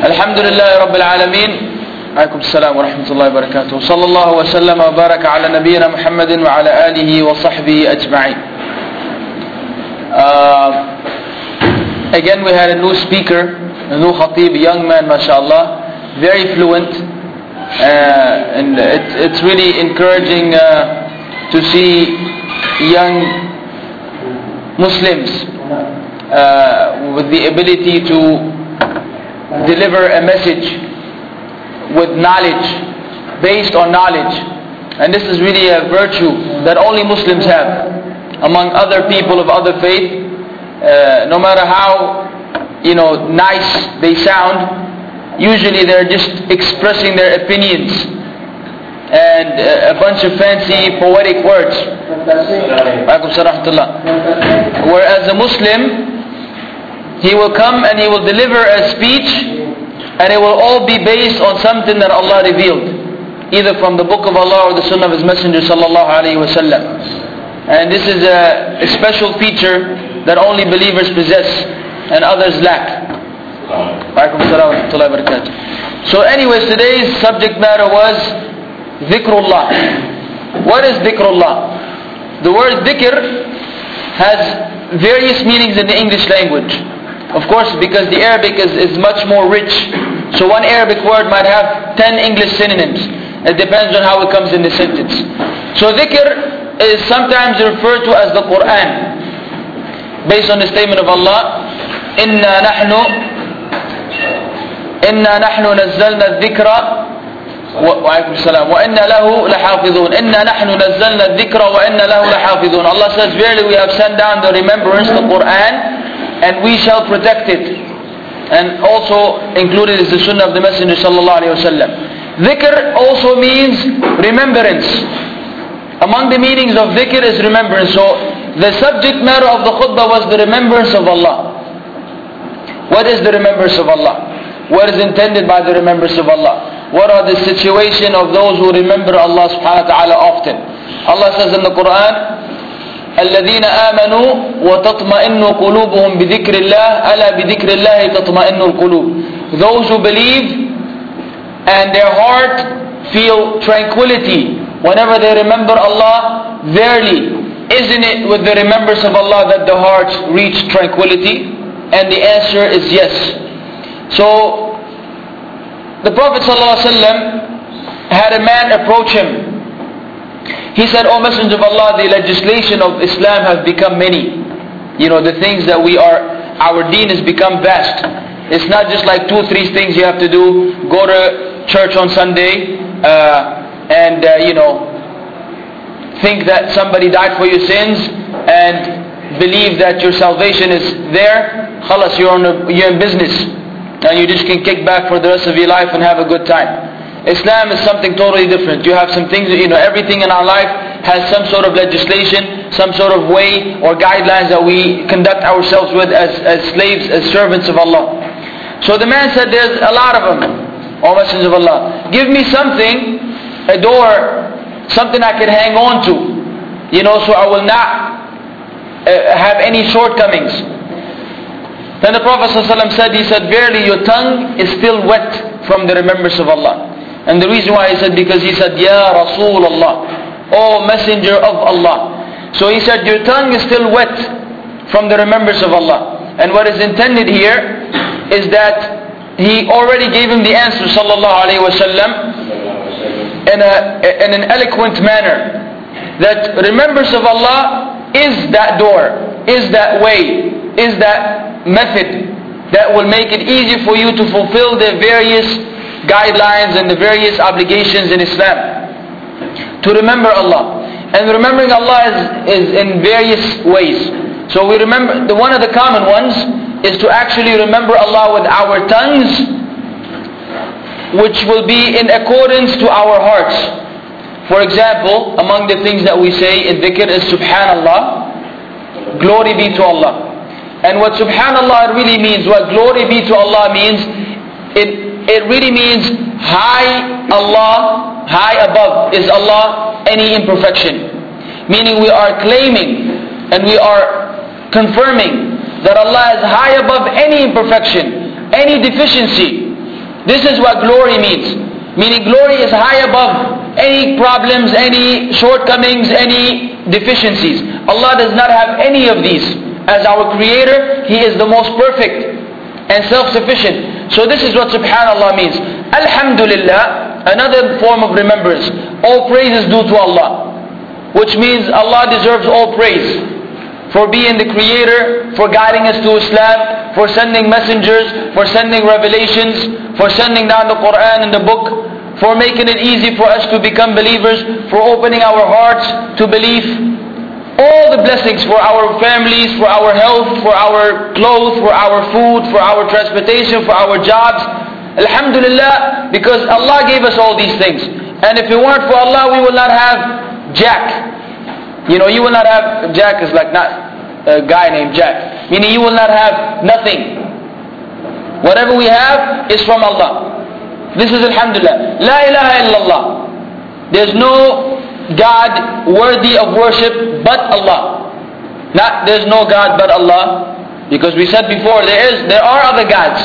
الحمد لله رب العالمين. عليكم السلام ورحمة الله وبركاته. صلى الله وسلم وبارك على نبينا محمد وعلى آله وصحبه أجمعين. Again we had a new speaker, a new khatib, a young man, mashallah, very fluent, and it's really encouraging to see young Muslims with the ability to deliver a message with knowledge, based on knowledge. And this is really a virtue that only Muslims have among other people of other faith. No matter how nice they sound, usually they're just expressing their opinions and a bunch of fancy poetic words. Whereas a Muslim, he will come and he will deliver a speech, and it will all be based on something that Allah revealed, either from the book of Allah or the sunnah of His Messenger sallallahu alaihi wasallam. And this is a special feature that only believers possess and others lack. So anyways, today's subject matter was dhikrullah. What is dhikrullah? The word dhikr has various meanings in the English language. Of course, because the Arabic is much more rich. So one Arabic word might have 10 English synonyms. It depends on how it comes in the sentence. So dhikr is sometimes referred to as the Quran, based on the statement of Allah, إِنَّا نَحْنُ نَزَّلْنَا الذِّكْرَ وَعَلَيْكُمْ السَّلَامُ وَإِنَّا لَهُ لَحَافِظُونَ إِنَّا نَحْنُ نَزَّلْنَا الذِّكْرَ وَإِنَّا لَهُ لَحَافِظُونَ. Allah says, verily we have sent down the remembrance, the Quran, and we shall protect it. And also included is the sunnah of the Messenger sallallahu alaihi wasallam. Dhikr also means remembrance. Among the meanings of dhikr is remembrance. So the subject matter of the khutbah was the remembrance of Allah. What is the remembrance of Allah? What is intended by the remembrance of Allah? What are the situation of those who remember Allah subhanahu wa ta'ala often? Allah says in the Quran, الذين آمنوا وتطمئن قلوبهم بذكر الله ألا بذكر الله تطمئن القلوب. Those who believe and their heart feel tranquility whenever they remember Allah, verily, isn't it with the remembrance of Allah that the hearts reach tranquility? And the answer is yes. So the Prophet ﷺ had a man approach him. He said, O Messenger of Allah, the legislation of Islam has become many. The things that our deen has become vast. It's not just like 2-3 things you have to do. Go to church on Sunday and think that somebody died for your sins and believe that your salvation is there. Khalas, you're in business. And you just can kick back for the rest of your life and have a good time. Islam is something totally different. You have some things, everything in our life has some sort of legislation, some sort of way or guidelines that we conduct ourselves with as slaves, as servants of Allah. So the man said, there's a lot of them, O Messenger of Allah. Give me something, a door, something I can hang on to, so I will not have any shortcomings. Then the Prophet ﷺ said, verily your tongue is still wet from the remembrance of Allah. And the reason why he said, because he said, Ya Rasulullah, O Messenger of Allah. So he said, your tongue is still wet from the remembrance of Allah. And what is intended here is that he already gave him the answer, sallallahu alaihi wasallam, in an eloquent manner, that remembrance of Allah is that door, is that way, is that method that will make it easy for you to fulfill the various guidelines and the various obligations in Islam. To remember Allah. And remembering Allah is in various ways. So we remember, one of the common ones is to actually remember Allah with our tongues, which will be in accordance to our hearts. For example, among the things that we say in dhikr is Subhanallah, glory be to Allah. And what Subhanallah really means, what glory be to Allah means, it really means high Allah, high above is Allah any imperfection. Meaning we are claiming and we are confirming that Allah is high above any imperfection, any deficiency. This is what glory means. Meaning glory is high above any problems, any shortcomings, any deficiencies. Allah does not have any of these. As our creator, He is the most perfect and self-sufficient. So this is what subhanallah means. Alhamdulillah, another form of remembrance. All praise is due to Allah, which means Allah deserves all praise for being the creator, for guiding us to Islam, for sending messengers, for sending revelations, for sending down the Quran and the book, for making it easy for us to become believers, for opening our hearts to belief. All the blessings for our families, for our health, for our clothes, for our food, for our transportation, for our jobs. Alhamdulillah, because Allah gave us all these things. And if it weren't for Allah, we will not have Jack. You know, you will not have, Jack is like not a guy named Jack. Meaning you will not have nothing. Whatever we have is from Allah. This is Alhamdulillah. La ilaha illallah. There's no God worthy of worship but Allah. Not there's no God but Allah. Because we said before, there are other gods.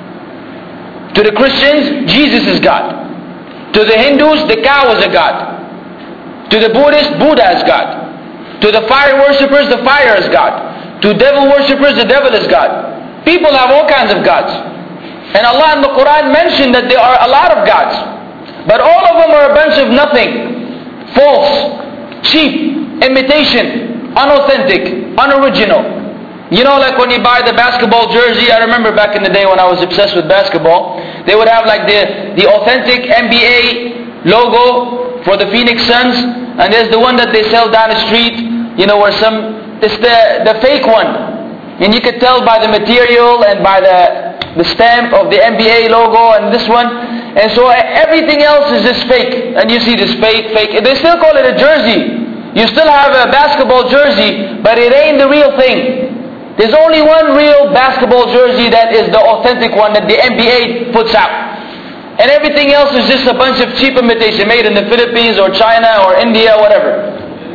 To the Christians, Jesus is God. To the Hindus, the cow is a God. To the Buddhists, Buddha is God. To the fire worshippers, the fire is God. To devil worshippers, the devil is God. People have all kinds of gods. And Allah in the Quran mentioned that there are a lot of gods. But all of them are a bunch of nothing. False, cheap, imitation, unauthentic, unoriginal. You know, like when you buy the basketball jersey, I remember back in the day when I was obsessed with basketball, they would have like the authentic NBA logo for the Phoenix Suns, and there's the one that they sell down the street, you know, where it's the fake one. And you could tell by the material and by the stamp of the NBA logo and this one. And so everything else is just fake. And you see this fake. They still call it a jersey. You still have a basketball jersey, but it ain't the real thing. There's only one real basketball jersey that is the authentic one that the NBA puts out. And everything else is just a bunch of cheap imitation made in the Philippines or China or India, whatever.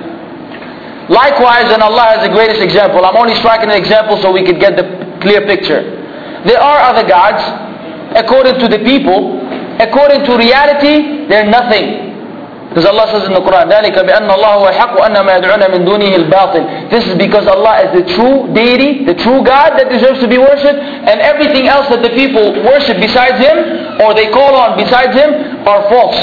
Likewise, and Allah has the greatest example. I'm only striking an example so we could get the clear picture. There are other gods, according to the people. According to reality, they're nothing. Because Allah says in the Quran, ذَلِكَ بِأَنَّ اللَّهُ وَحَقُّ أَنَّ مَا يَدْعُونَ مِن دُونِهِ الْبَاطِلِ. This is because Allah is the true deity, the true God that deserves to be worshipped, and everything else that the people worship besides Him, or they call on besides Him, are false.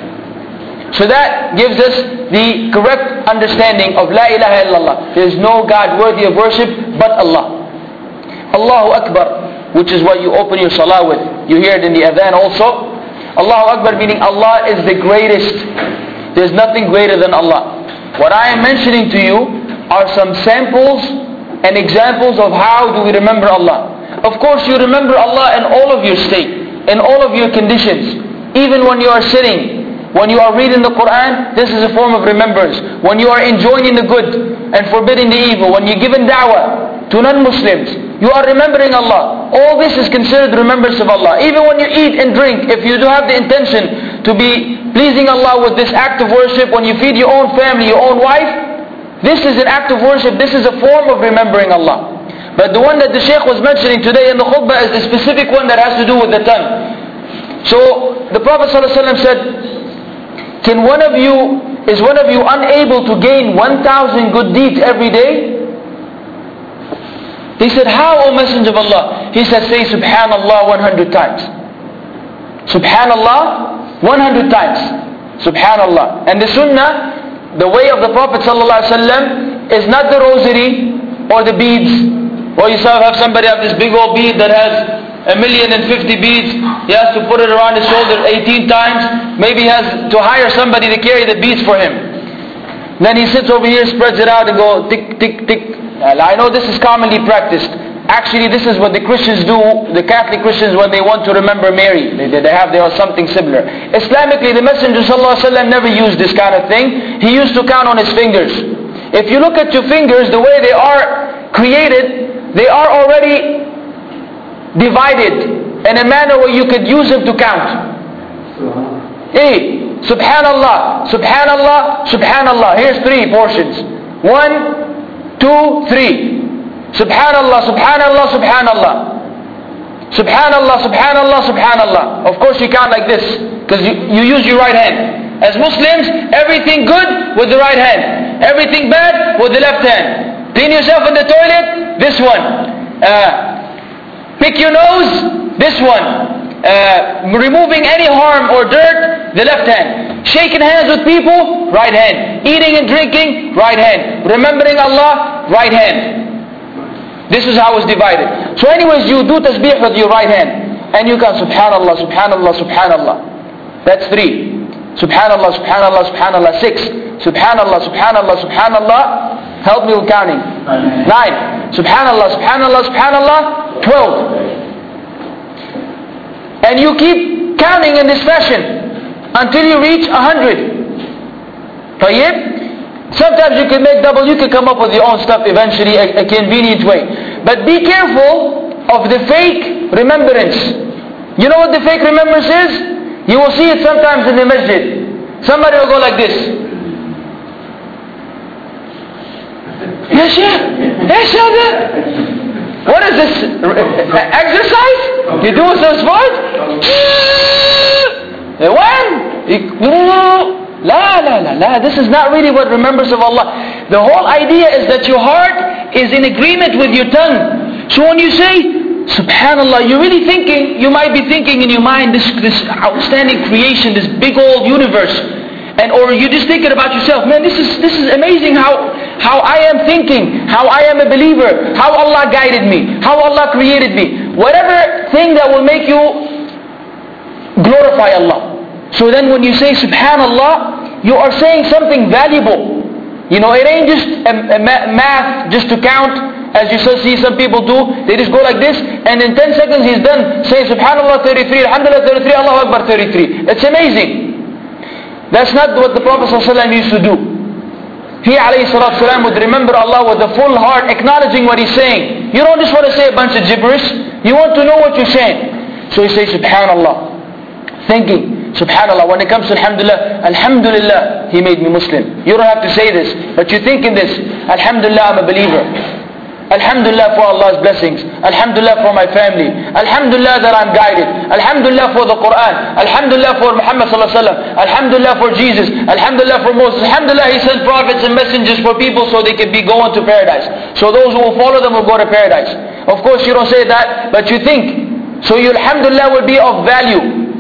So that gives us the correct understanding of La ilaha illallah. There is no God worthy of worship but Allah. Allahu Akbar, which is what you open your salah with. You hear it in the adhan also. Allahu Akbar meaning Allah is the greatest. There's nothing greater than Allah. What I am mentioning to you are some samples and examples of how do we remember Allah. Of course you remember Allah in all of your state, in all of your conditions. Even when you are sitting, when you are reading the Quran, this is a form of remembrance. When you are enjoining the good and forbidding the evil, when you're giving da'wah to non-Muslims, you are remembering Allah. All this is considered remembrance of Allah. Even when you eat and drink, if you do have the intention to be pleasing Allah with this act of worship, when you feed your own family, your own wife, this is an act of worship. This is a form of remembering Allah. But the one that the Shaykh was mentioning today in the khutbah is the specific one that has to do with the tongue. So the Prophet ﷺ said, is one of you unable to gain 1,000 good deeds every day? He said, how, O Messenger of Allah? He said, say Subhanallah 100 times. Subhanallah 100 times. Subhanallah. And the Sunnah, the way of the Prophet ﷺ is not the rosary or the beads. Or you have somebody have this big old bead that has 1,050,000 beads. He has to put it around his shoulder 18 times. Maybe he has to hire somebody to carry the beads for him. Then he sits over here, spreads it out and go tick, tick, tick. I know this is commonly practiced. Actually, this is what the Christians do, the Catholic Christians, when they want to remember Mary. They have something similar. Islamically, the Messenger ﷺ never used this kind of thing. He used to count on his fingers. If you look at your fingers, the way they are created, they are already divided in a manner where you could use them to count. Hey, Subhanallah, Subhanallah, Subhanallah. Here's 3 portions. 1, 2, 3. Subhanallah, Subhanallah, Subhanallah. Subhanallah, Subhanallah, Subhanallah. Of course you count like this, because you use your right hand. As Muslims, everything good with the right hand, everything bad with the left hand. Clean yourself in the toilet, this one. Pick your nose, this one. Removing any harm or dirt, the left hand. Shaking hands with people, right hand. Eating and drinking, right hand. Remembering Allah, right hand. This is how it's divided. So anyways, you do tasbih with your right hand. And you can Subhanallah, Subhanallah, Subhanallah. That's 3. Subhanallah, Subhanallah, Subhanallah. 6. Subhanallah, Subhanallah, Subhanallah. Help me with counting. 9. Subhanallah, Subhanallah, Subhanallah. 12. And you keep counting in this fashion until you reach 100. Tayyib? Sometimes you can make double, you can come up with your own stuff eventually, a convenient way. But be careful of the fake remembrance. You know what the fake remembrance is? You will see it sometimes in the masjid. Somebody will go like this. Ya Shaykh, Ya Shaykh. What is this? Exercise? You do some sport? When? La. This is not really what remembers of Allah. The whole idea is that your heart is in agreement with your tongue. So when you say Subhanallah, you're really thinking, you might be thinking in your mind this outstanding creation, this big old universe. Or you're just thinking about yourself, man, this is amazing how I am thinking, how I am a believer, how Allah guided me, how Allah created me. Whatever thing that will make you glorify Allah. So then when you say Subhanallah, you are saying something valuable. You know, it ain't just a math just to count, as you see some people do. They just go like this, and in 10 seconds he's done saying Subhanallah 33, Alhamdulillah 33, Allahu Akbar 33. It's amazing. That's not what the Prophet ﷺ used to do. He ﷺ would remember Allah with a full heart, acknowledging what he's saying. You don't just want to say a bunch of gibberish. You want to know what you're saying. So you say Subhanallah, thinking Subhanallah. When it comes to Alhamdulillah, Alhamdulillah, He made me Muslim. You don't have to say this, but you think in this, Alhamdulillah, I'm a believer. Alhamdulillah for Allah's blessings. Alhamdulillah for my family. Alhamdulillah that I'm guided. Alhamdulillah for the Quran. Alhamdulillah for Muhammad sallallahu alaihi wasallam. Alhamdulillah for Jesus. Alhamdulillah for Moses. Alhamdulillah He sent prophets and messengers for people so they can be going to paradise. So those who will follow them will go to paradise. Of course you don't say that, but you think. So your Alhamdulillah will be of value.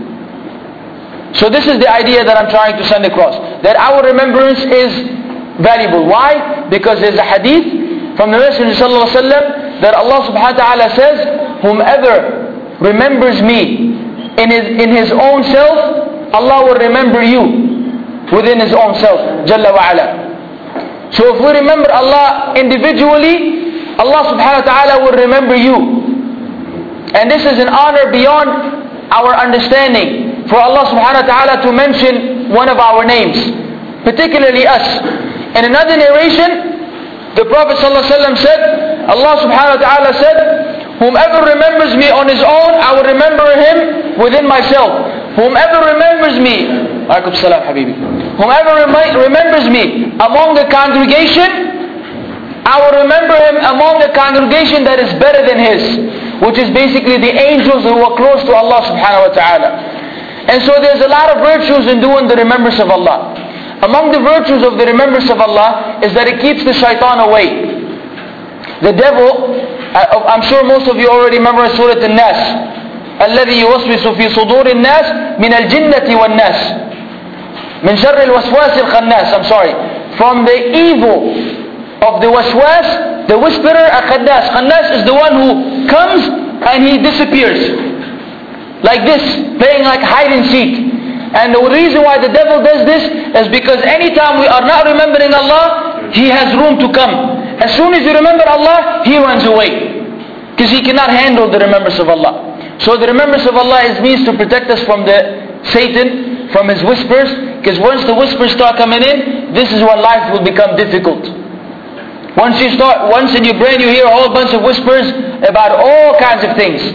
So this is the idea that I'm trying to send across. That our remembrance is valuable. Why? Because there's a hadith from the Messenger sallallahu alaihi wasallam that Allah subhanahu wa ta'ala says, whomever remembers me in his own self, Allah will remember you within his own self, Jalla wa ala. So if we remember Allah individually, Allah subhanahu wa ta'ala will remember you. And this is an honor beyond our understanding, for Allah subhanahu wa ta'ala to mention one of our names, particularly us. In another narration, the Prophet ﷺ said, Allah subhanahu wa ta'ala said, whomever remembers me on his own, I will remember him within myself. Whomever remembers me, alaykum salam habibi. Whomever remembers me among the congregation, I will remember him among the congregation that is better than his, which is basically the angels who are close to Allah subhanahu wa ta'ala. And so there's a lot of virtues in doing the remembrance of Allah. Among the virtues of the remembrance of Allah is that it keeps the shaitan away. The devil, I'm sure most of you already remember Surah An-Nas. الذي يوسوس في صدور الناس من الجنة والناس من شر الوسواس الخناس. I'm sorry. From the evil of the waswas, the whisperer, al-khannas. Khannas is the one who comes and he disappears. Like this, playing like hide and seek. And the reason why the devil does this is because anytime we are not remembering Allah, he has room to come. As soon as you remember Allah, he runs away. Because he cannot handle the remembrance of Allah. So the remembrance of Allah is means to protect us from the Satan, from his whispers. Because once the whispers start coming in, this is when life will become difficult. Once in your brain you hear a whole bunch of whispers about all kinds of things.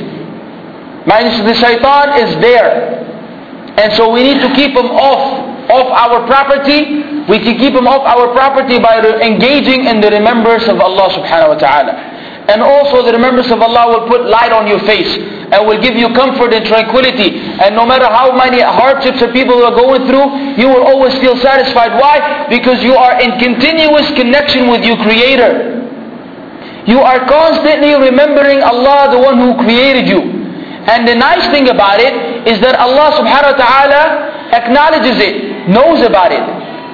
The shaitan is there. And so we need to keep him off our property. We can keep him off our property by engaging in the remembrance of Allah subhanahu wa ta'ala. And also the remembrance of Allah will put light on your face. and will give you comfort and tranquility. And no matter how many hardships that people are going through, you will always feel satisfied. Why? Because you are in continuous connection with your Creator. You are constantly remembering Allah, the one who created you. And the nice thing about it is that Allah subhanahu wa ta'ala acknowledges it, knows about it.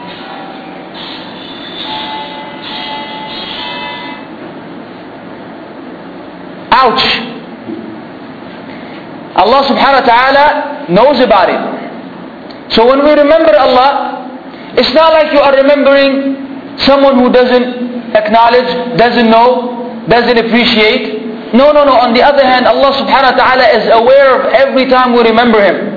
Ouch! Allah subhanahu wa ta'ala knows about it. So when we remember Allah, it's not like you are remembering someone who doesn't acknowledge, doesn't know, doesn't appreciate. No. On the other hand, Allah subhanahu wa ta'ala is aware of every time we remember Him.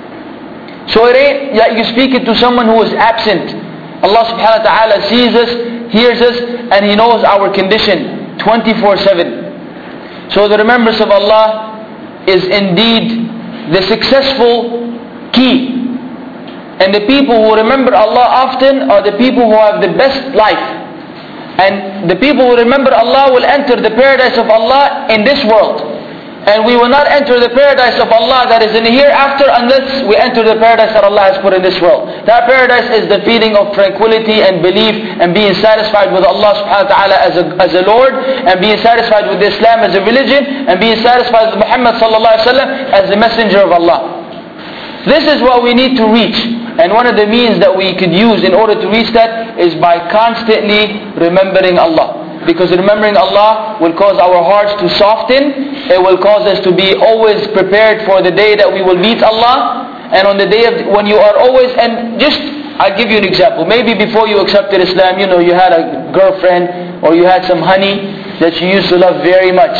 So it ain't that you speak it to someone who is absent. Allah subhanahu wa ta'ala sees us, hears us, and He knows our condition 24/7. So the remembrance of Allah is indeed the successful key. And the people who remember Allah often are the people who have the best life. And the people who remember Allah will enter the paradise of Allah in this world. And we will not enter the paradise of Allah that is in the hereafter unless we enter the paradise that Allah has put in this world. That paradise is the feeling of tranquility and belief and being satisfied with Allah subhanahu wa ta'ala as a Lord, and being satisfied with Islam as a religion, and being satisfied with Muhammad sallallahu alaihi wasallam as the messenger of Allah. This is what we need to reach. And one of the means that we could use in order to reach that is by constantly remembering Allah. Because remembering Allah will cause our hearts to soften. It will cause us to be always prepared for the day that we will meet Allah. And on the day of when you are always, and just, I'll give you an example. Maybe before you accepted Islam, you had a girlfriend or you had some honey that you used to love very much.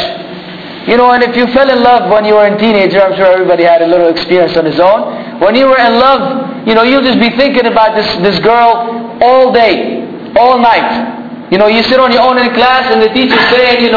And if you fell in love when you were a teenager, I'm sure everybody had a little experience on his own. When you were in love, you'll just be thinking about this girl all day, all night. You sit on your own in class and the teacher's saying,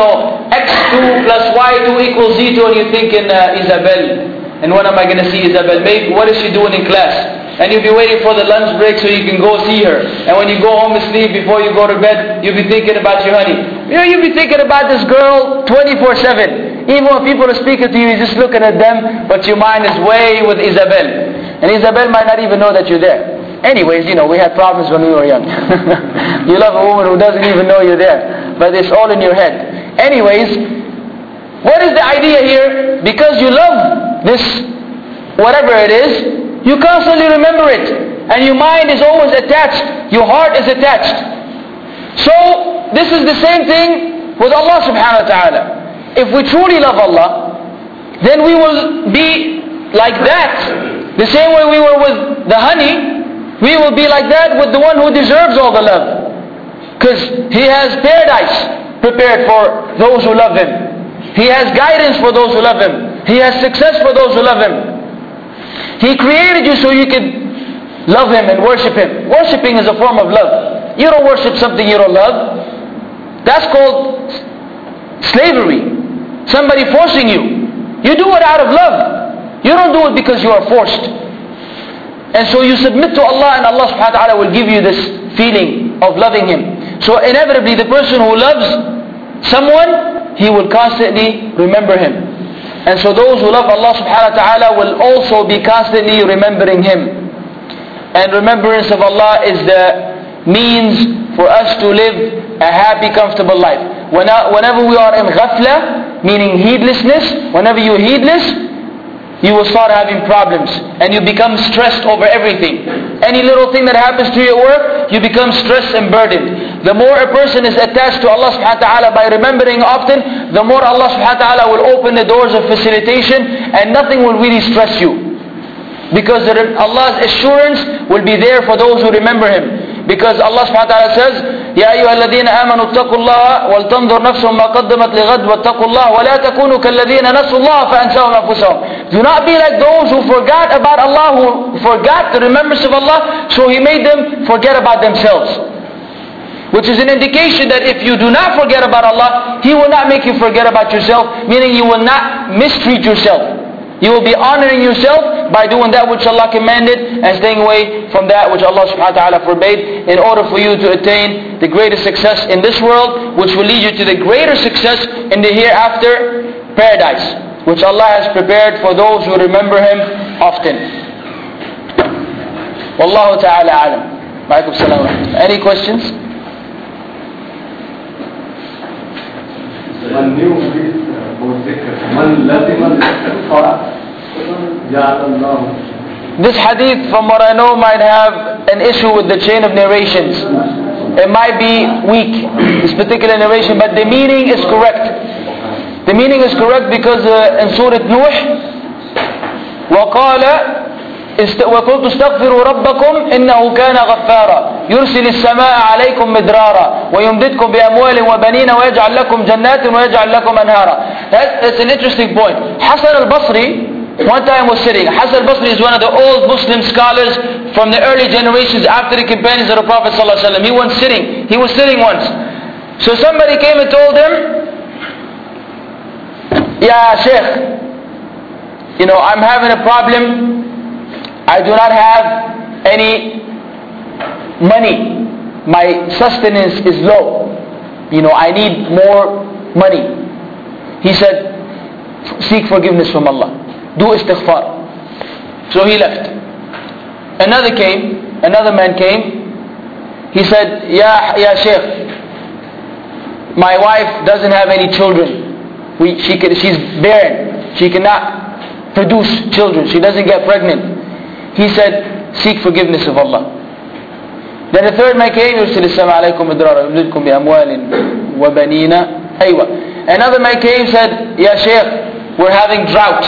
x2 plus y2 equals z2, and you're thinking, Isabel. And when am I going to see Isabel? Maybe, what is she doing in class? And you'll be waiting for the lunch break so you can go see her. And when you go home to sleep, before you go to bed, you'll be thinking about your honey. You'll be thinking about this girl 24/7. Even when people are speaking to you, you're just looking at them, but your mind is way with Isabel. And Isabel might not even know that you're there. Anyways, we had problems when we were young. You love a woman who doesn't even know you're there. But it's all in your head. Anyways, what is the idea here? Because you love this, whatever it is, you constantly remember it. And your mind is always attached. Your heart is attached. So, this is the same thing with Allah subhanahu wa ta'ala. If we truly love Allah, then we will be like that. The same way we were with the honey, we will be like that with the one who deserves all the love. Because He has paradise prepared for those who love Him. He has guidance for those who love Him. He has success for those who love Him. He created you so you could love Him and worship Him. Worshipping is a form of love. You don't worship something you don't love. That's called slavery. Somebody forcing you. You do it out of love. You don't do it because you are forced. And so you submit to Allah, and Allah subhanahu wa ta'ala will give you this feeling of loving Him. So inevitably the person who loves someone, he will constantly remember him. And so those who love Allah subhanahu wa ta'ala will also be constantly remembering Him. And remembrance of Allah is the means for us to live a happy, comfortable life. Whenever we are in ghafla, meaning heedlessness, whenever you're heedless, you will start having problems and you become stressed over everything. Any little thing that happens to your work, you become stressed and burdened. The more a person is attached to Allah subhanahu wa ta'ala by remembering often, the more Allah subhanahu wa ta'ala will open the doors of facilitation and nothing will really stress you. Because Allah's assurance will be there for those who remember Him. Because Allah subhanahu wa ta'ala says, يَا أَيُّهَا الَّذِينَ آمَنُوا اتَّقُوا اللَّهَ وَلْتَنْظُرْ نَفْسٌ مَا قَدَّمَتْ لِغَدٍ وَاتَّقُوا اللَّهَ وَلَا تَكُونُوا كَالَّذِينَ نَسُوا اللَّهَ فَأَنْسَاهُمْ أَنفُسَهُمْ. Do not be like those who forgot about Allah, who forgot the remembrance of Allah, so He made them forget about themselves. Which is an indication that if you do not forget about Allah, He will not make you forget about yourself, meaning you will not mistreat yourself. You will be honoring yourself by doing that which Allah commanded and staying away from that which Allah subhanahu wa ta'ala forbade, in order for you to attain the greatest success in this world, which will lead you to the greater success in the hereafter paradise. which Allah has prepared for those who remember Him often. Wallahu ta'ala alam. Waalaikum salam. Any questions? This hadith, from what I know, might have an issue with the chain of narrations. It might be weak, this particular narration, but the meaning is correct. The meaning is correct because in Surah Nuh, وَقَالَ وَقُلْتُ اسْتَغْفِرُوا رَبَّكُمْ إِنَّهُ كَانَ غَفَّارًا يُرْسِلِ السَّمَاءَ عَلَيْكُمْ مِدْرَارًا وَيُمْدِدْكُمْ بِأَمْوَالٍ وَبَنِينَ وَيَجْعَلْ لَكُمْ جَنَّاتٍ وَيَجْعَلْ لَكُمْ أَنْهَارًا. That's an interesting point. Hassan al-Basri one time was sitting. Hassan al-Basri is one of the old Muslim scholars from the early generations after the companions of the Prophet ﷺ. He was sitting once. So somebody came and told him, "Ya Sheikh, I'm having a problem. I do not have any money. My sustenance is low. I need more money." He said, "Seek forgiveness from Allah. Do istighfar." So he left. Another man came. He said, Ya Sheikh, my wife doesn't have any children. She's barren. She cannot produce children. She doesn't get pregnant. He said, seek forgiveness of Allah. Then the third man came. Another man came, said, Ya Sheikh, we're having drought.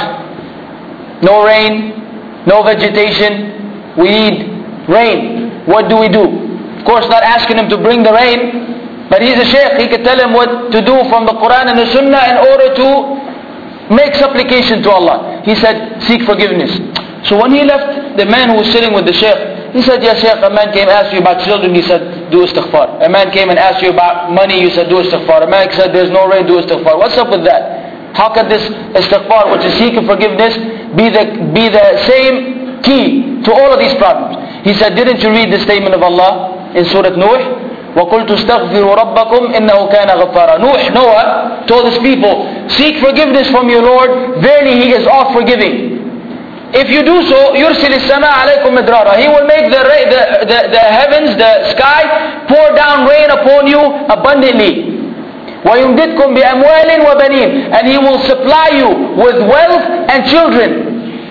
No rain, no vegetation. We need rain. What do we do? Of course, not asking him to bring the rain, but he's a sheikh. He could tell him what to do from the Quran and the Sunnah in order to make supplication to Allah. He said, seek forgiveness. So when he left, the man who was sitting with the sheikh, he said, Ya Sheikh, a man came and asked you about children. He said, do istighfar. A man came and asked you about money. You said, do istighfar. A man said, there's no rain, do istighfar. What's up with that? How can this istighfar, which is seeking forgiveness, be the same key to all of these problems? He said, didn't you read the statement of Allah in Surah Nuh? وَقُلْتُ اسْتَغْفِرُوا رَبَّكُمْ إِنَّهُ كَانَ غَفَّارًا. Noah told his people, seek forgiveness from your Lord. Verily He is all forgiving. If you do so, يُرْسِلِ السَّمَاءَ عَلَيْكُمْ مِدْرَارًا. He will make the heavens, the sky, pour down rain upon you abundantly. وَيُمْدِدْكُمْ بِأَمْوَالٍ وَبَنِينَ. And He will supply you with wealth and children.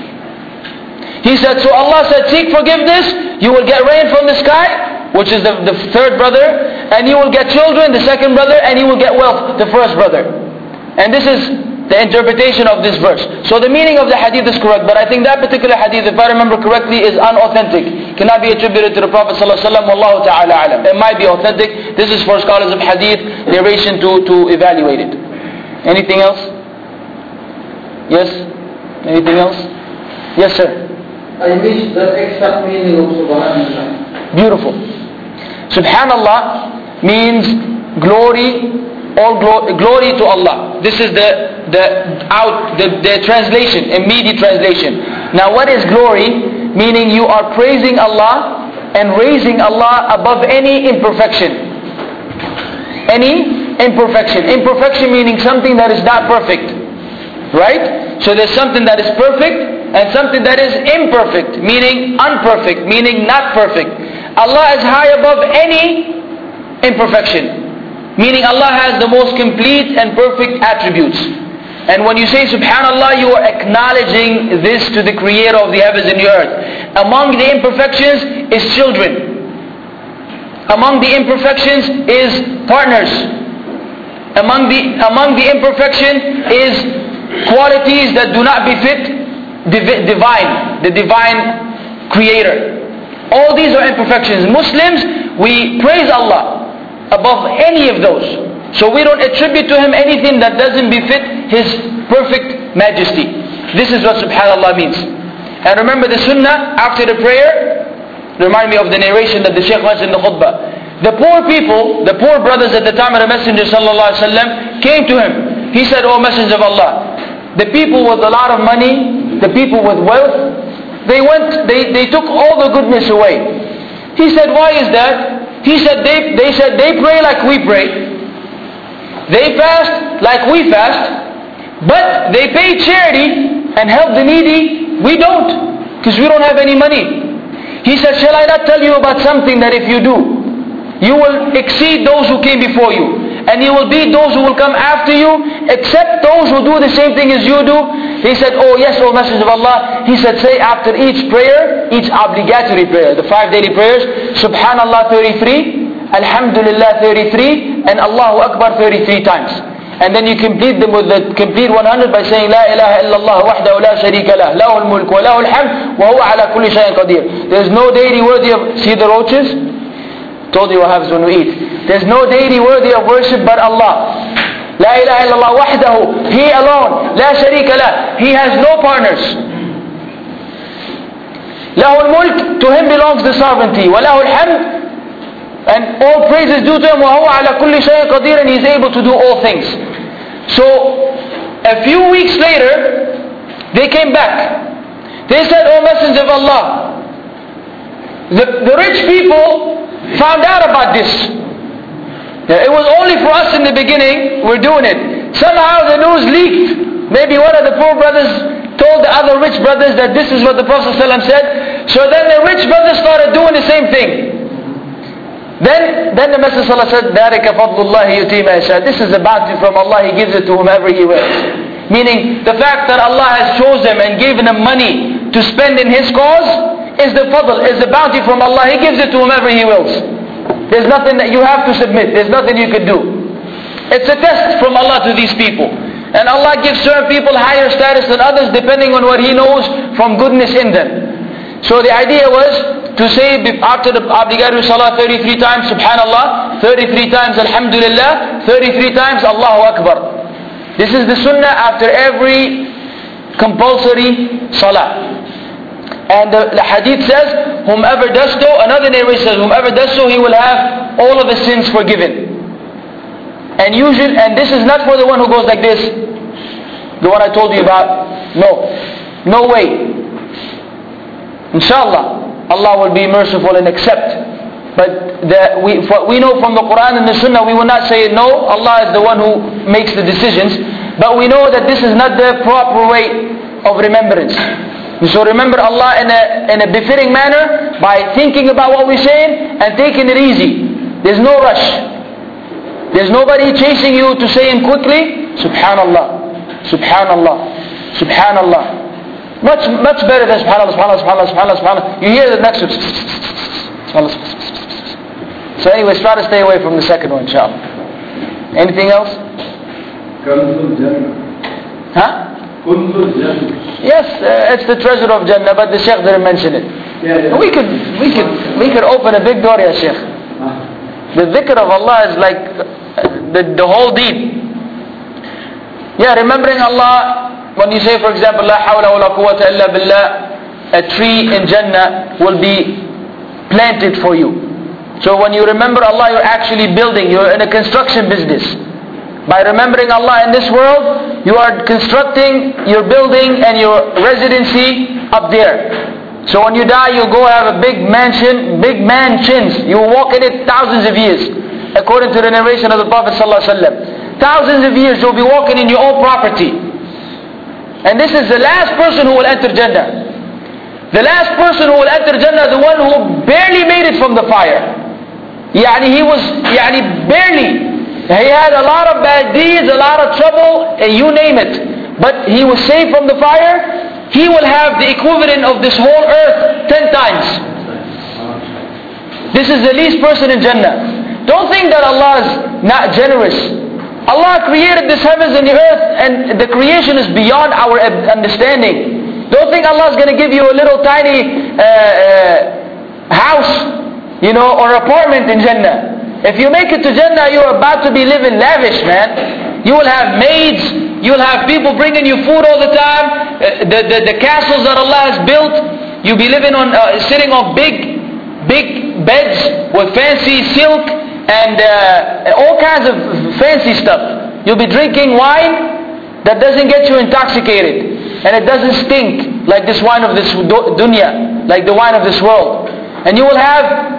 He said, so Allah said, seek forgiveness, you will get rain from the sky, which is the third brother, and you will get children, the second brother, and you will get wealth, the first brother. And this is the interpretation of this verse. So the meaning of the hadith is correct, but I think that particular hadith, if I remember correctly, is unauthentic. Cannot be attributed to the Prophet ﷺ. Wallahu ta'ala alam. It might be authentic. This is for scholars of hadith narration to evaluate it. Anything else? Yes? Anything else? Yes, sir. I missed the exact meaning of Subhanallah. Beautiful. Subhanallah means glory, all glory to Allah. This is the translation, immediate translation. Now what is glory? Meaning you are praising Allah and raising Allah above any imperfection. Any imperfection. Imperfection meaning something that is not perfect. Right? So there's something that is perfect and something that is imperfect, meaning unperfect, meaning not perfect. Allah is high above any imperfection, meaning Allah has the most complete and perfect attributes. And when you say Subhanallah, you are acknowledging this to the Creator of the heavens and the earth. Among the imperfections is children. Among the imperfections is partners. Among the imperfection is qualities that do not befit the divine Creator. All these are imperfections. Muslims, we praise Allah above any of those. So we don't attribute to Him anything that doesn't befit His perfect majesty. This is what Subhanallah means. And remember the sunnah after the prayer, remind me of the narration that the Shaykh mentioned in the khutbah. The poor people, the poor brothers at the time of the Messenger ﷺ came to him. He said, O Messenger of Allah, the people with a lot of money, the people with wealth, they took all the goodness away. He said, why is that? He said, they said they pray like we pray. They fast like we fast. But they pay charity and help the needy. We don't, because we don't have any money. He said, shall I not tell you about something that if you do, you will exceed those who came before you, and you will beat those who will come after you, except those who do the same thing as you do? He said, oh yes, O Messenger of Allah. He said, say after each prayer, each obligatory prayer, the 5 daily prayers, Subhanallah 33, Alhamdulillah 33, and Allahu Akbar 33 times. And then you complete them with the complete 100 by saying, La ilaha illallah wahdahu la sharika lah, lahul mulk wa lahul hamd, wa huwa ala kulli shay'in qadir. There's no deity worthy of, see the roaches? Told you what happens when we eat. There's no deity worthy of worship but Allah. La ilaha illallah wahdahu, He alone, la sharika lah, He has no partners. Lahul mulk, to Him belongs the sovereignty, wa lahul hamd, and all praise is due to Him, وَهُوَ عَلَى كُلِّ شَيْءٍ قَدِيرٍ, and He's able to do all things. So, a few weeks later, they came back. They said, O Messenger of Allah, the rich people found out about this. It was only for us in the beginning, we're doing it. Somehow the news leaked. Maybe one of the poor brothers told the other rich brothers that this is what the Prophet ﷺ said. So then the rich brothers started doing the same thing. Then the Messenger said, ذَلِكَ فَضْلُ اللَّهِ يُؤْتِيهِ مَن يَشَاءُ. This is a bounty from Allah, He gives it to whomever He wills. Meaning, the fact that Allah has chosen and given them money to spend in His cause is the fadl, is the bounty from Allah. He gives it to whomever He wills. There's nothing that you have to submit. There's nothing you could do. It's a test from Allah to these people. And Allah gives certain people higher status than others depending on what He knows from goodness in them. So the idea was to say after the obligatory salah 33 times Subhanallah, 33 times Alhamdulillah, 33 times Allahu Akbar. This is the sunnah after every compulsory salah. And the hadith says, whomever does so, another narration says, whomever does so, he will have all of his sins forgiven. And usually, and this is not for the one who goes like this, the one I told you about. No way. Inshallah, Allah will be merciful and accept. But we know from the Quran and the Sunnah, we will not say no, Allah is the one who makes the decisions. But we know that this is not the proper way of remembrance. So remember Allah in a befitting manner by thinking about what we're saying and taking it easy. There's no rush. There's nobody chasing you to say Him quickly. Subhanallah, Subhanallah, Subhanallah. Much better than Subhanallah, Subhanallah, Subhanallah, Subhanallah, Subhanallah. You hear the next one. So anyways, try to stay away from the second one, inshallah. Anything else? Huh? Yes, it's the treasure of Jannah, but the Shaykh didn't mention it. Yeah. We could open a big door, ya Shaykh. The dhikr of Allah is like the whole deed. Yeah, remembering Allah, when you say, for example, La hawla wa la quwwata illa billah, a tree in Jannah will be planted for you. So when you remember Allah, you're actually building, you're in a construction business. By remembering Allah in this world, you are constructing your building and your residency up there. So when you die, you'll go have a big mansion, big mansions. You will walk in it thousands of years, according to the narration of the Prophet ﷺ. Thousands of years you'll be walking in your own property. And this is the last person who will enter Jannah. The last person who will enter Jannah is the one who barely made it from the fire. He was barely. He had a lot of bad deeds, a lot of trouble, and you name it. But he was saved from the fire. He will have the equivalent of this whole earth 10 times. This is the least person in Jannah. Don't think that Allah is not generous. Allah created this heavens and the earth, and the creation is beyond our understanding. Don't think Allah is going to give you a little tiny house, or apartment in Jannah. If you make it to Jannah, you're about to be living lavish, man. You will have maids, you will have people bringing you food all the time. The castles that Allah has built, you'll be living on, sitting on big beds with fancy silk and all kinds of fancy stuff. You'll be drinking wine that doesn't get you intoxicated, and it doesn't stink like this wine of this dunya, like the wine of this world. And you will have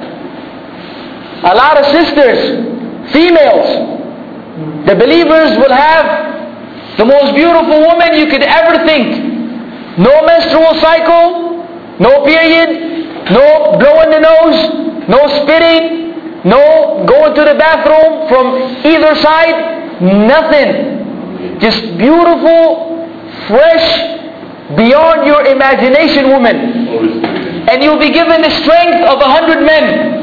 a lot of sisters, females. The believers will have The most beautiful woman you could ever think. No menstrual cycle, no period, no blowing the nose, no spitting, no going to the bathroom from either side, nothing. Just beautiful, fresh, beyond your imagination woman. And you'll be given the strength of 100 men.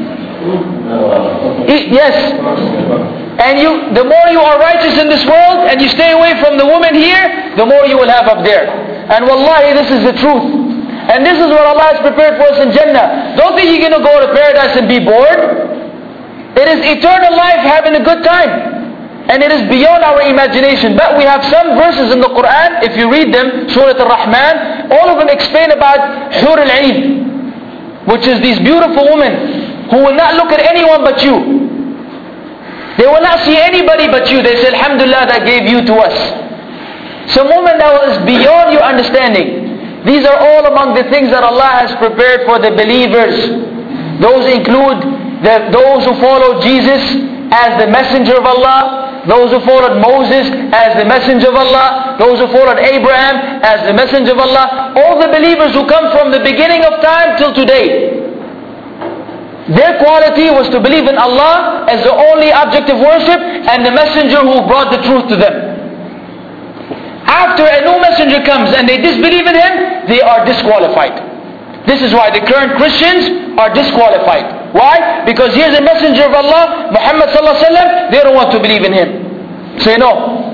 Yes. And the more you are righteous in this world and you stay away from the woman here, the more you will have up there. And wallahi, this is the truth. And this is what Allah has prepared for us in Jannah. Don't think you're going to go to paradise and be bored. It is eternal life, having a good time. And it is beyond our imagination. But we have some verses in the Quran, if you read them, Surah Al-Rahman, all of them explain about Hur al-Ain, which is these beautiful women who will not look at anyone but you. They will not see anybody but you. They say, Alhamdulillah, that gave you to us. Some woman that was beyond your understanding. These are all among the things that Allah has prepared for the believers. Those include those who follow Jesus as the messenger of Allah, those who followed Moses as the messenger of Allah, those who followed Abraham as the messenger of Allah, all the believers who come from the beginning of time till today. Their quality was to believe in Allah as the only object of worship and the messenger who brought the truth to them. After a new messenger comes and they disbelieve in him, they are disqualified. This is why the current Christians are disqualified. Why? Because here's a messenger of Allah, Muhammad sallallahu alaihi wasallam, they don't want to believe in him. Say no.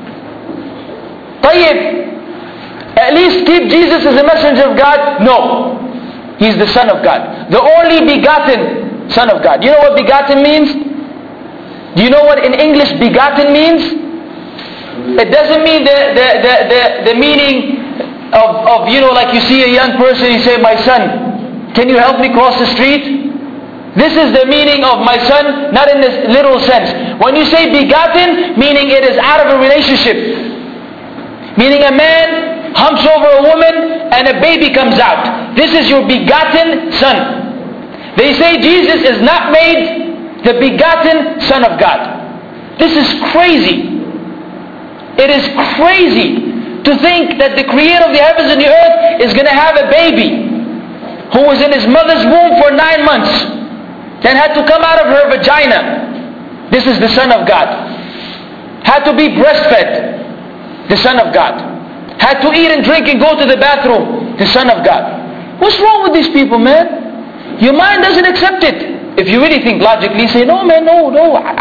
Tayyib, at least keep Jesus as a messenger of God? No. He's the Son of God. The only begotten Son of God. You know what begotten means? Do you know what in English begotten means? It doesn't mean the meaning of, you know, like you see a young person, you say, my son, can you help me cross the street? This is the meaning of my son, not in this literal sense. When you say begotten, meaning it is out of a relationship. Meaning a man humps over a woman and a baby comes out. This is your begotten son. They say Jesus is not made the begotten Son of God. This is crazy. It is crazy to think that the creator of the heavens and the earth is going to have a baby who was in his mother's womb for 9 months, then had to come out of her vagina. This is the Son of God. Had to be breastfed. The Son of God. Had to eat and drink and go to the bathroom. The Son of God. What's wrong with these people, man? Your mind doesn't accept it. If you really think logically, say, no man, no,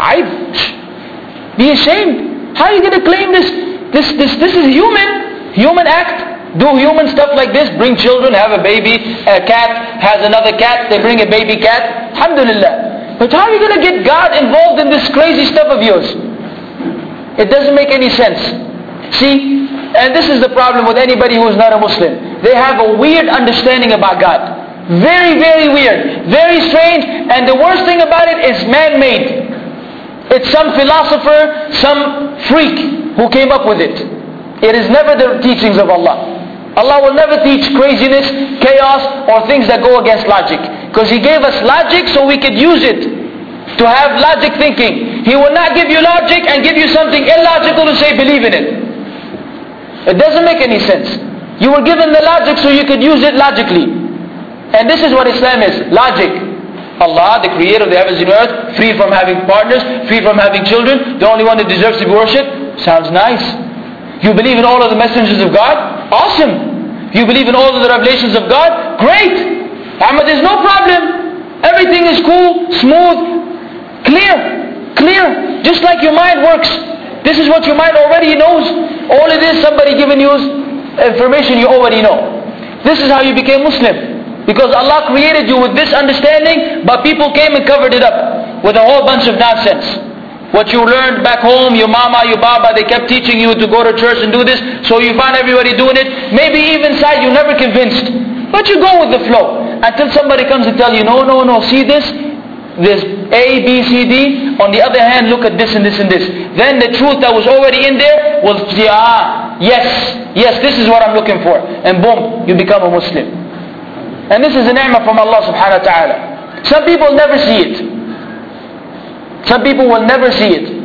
be ashamed. How are you going to claim this? This is human act. Do human stuff like this. Bring children, have a baby. A cat has another cat. They bring a baby cat. Alhamdulillah. But how are you going to get God involved in this crazy stuff of yours? It doesn't make any sense. See, and this is the problem with anybody who is not a Muslim. They have a weird understanding about God. Very, very weird. Very strange. And the worst thing about it is man-made. It's some philosopher, some freak who came up with it. It is never the teachings of Allah. Allah will never teach craziness, chaos, or things that go against logic. Because He gave us logic so we could use it to have logic thinking. He will not give you logic and give you something illogical to say believe in it. It doesn't make any sense. You were given the logic so you could use it logically. And this is what Islam is, logic. Allah, the creator of the heavens and earth, free from having partners, free from having children, the only one that deserves to be worshipped. Sounds nice. You believe in all of the messengers of God? Awesome. You believe in all of the revelations of God? Great. Ahmad, there's no problem. Everything is cool, smooth, clear. Just like your mind works. This is what your mind already knows. All it is, somebody giving you information you already know. This is how you became Muslim. Because Allah created you with this understanding, but people came and covered it up with a whole bunch of nonsense. What you learned back home, your mama, your baba, they kept teaching you to go to church and do this, so you find everybody doing it. Maybe even inside you're never convinced. But you go with the flow. Until somebody comes and tell you, no, see this? There's A, B, C, D. On the other hand, look at this and this and this. Then the truth that was already in there will say, yes, this is what I'm looking for. And boom, you become a Muslim. And this is a ni'mah from Allah subhanahu wa ta'ala. Some people never see it. Some people will never see it.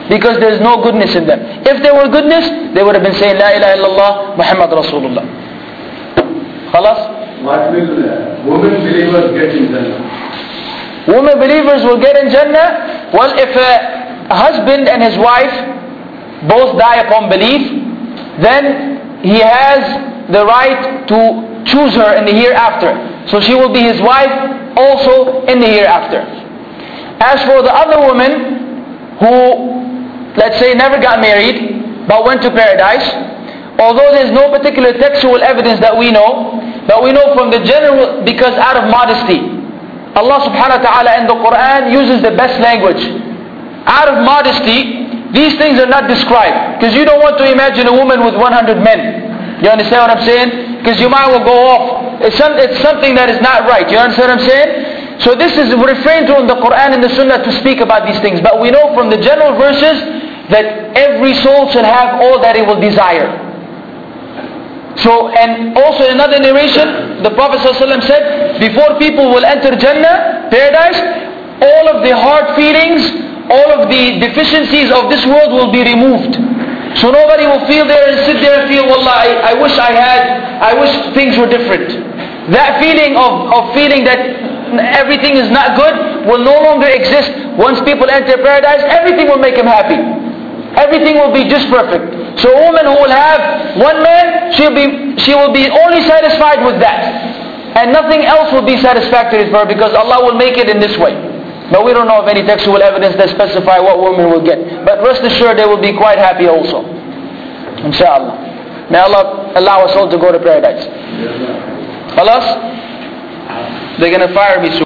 because there's no goodness in them. If there were goodness, they would have been saying La ilaha illallah Muhammad Rasulullah. Khalas? What will women believers get in Jannah? Women believers will get in Jannah. Well, if a husband and his wife both die upon belief, then he has the right to choose her in the hereafter. So she will be his wife also in the hereafter. As for the other women who, let's say, never got married but went to paradise, although there's no particular textual evidence that we know, but we know from the general, because out of modesty, Allah subhanahu wa ta'ala in the Quran uses the best language. Out of modesty, these things are not described, because you don't want to imagine a woman with 100 men. You understand what I'm saying? Because your mind will go off. It's something that is not right. You understand what I'm saying? So this is refrained to in the Quran and the Sunnah to speak about these things. But we know from the general verses that every soul shall have all that it will desire. So, and also in another narration, the Prophet ﷺ said, before people will enter Jannah, paradise, all of the hard feelings, all of the deficiencies of this world will be removed. So nobody will feel there and sit there and feel, Wallah, I wish things were different. That feeling of feeling that everything is not good will no longer exist. Once people enter paradise, everything will make them happy. Everything will be just perfect. So a woman who will have one man, she will be only satisfied with that. And nothing else will be satisfactory for her, because Allah will make it in this way. But we don't know of any textual evidence that specify what women will get. But rest assured they will be quite happy also. Inshallah. May Allah allow us all to go to paradise. Khalas? They're going to fire me soon.